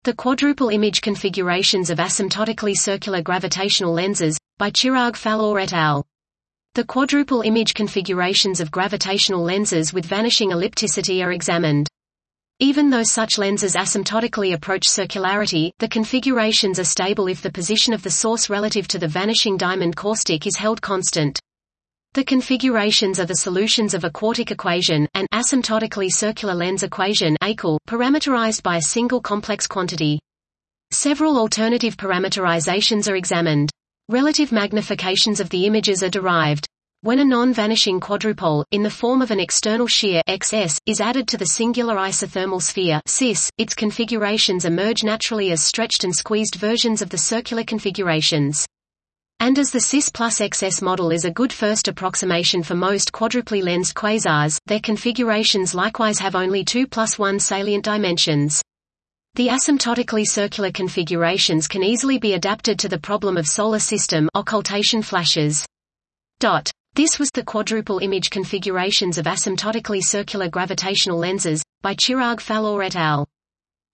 The Quadruple Image Configurations of Asymptotically Circular Gravitational Lenses, by Chirag Falloor et al. The quadruple image configurations of gravitational lenses with vanishing ellipticity are examined. Even though such lenses asymptotically approach circularity, the configurations are stable if the position of the source relative to the vanishing diamond caustic is held constant. The configurations are the solutions of a quartic equation, an asymptotically circular lens equation parameterized by a single complex quantity. Several alternative parameterizations are examined. Relative magnifications of the images are derived. When a non-vanishing quadrupole, in the form of an external shear XS, is added to the singular isothermal sphere CIS, its configurations emerge naturally as stretched and squeezed versions of the circular configurations. And as the CIS plus XS model is a good first approximation for most quadruply lensed quasars, their configurations likewise have only 2+1 salient dimensions. The asymptotically circular configurations can easily be adapted to the problem of solar system occultation flashes. This was the Quadruple Image Configurations of Asymptotically Circular Gravitational Lenses, by Chirag Falloor et al.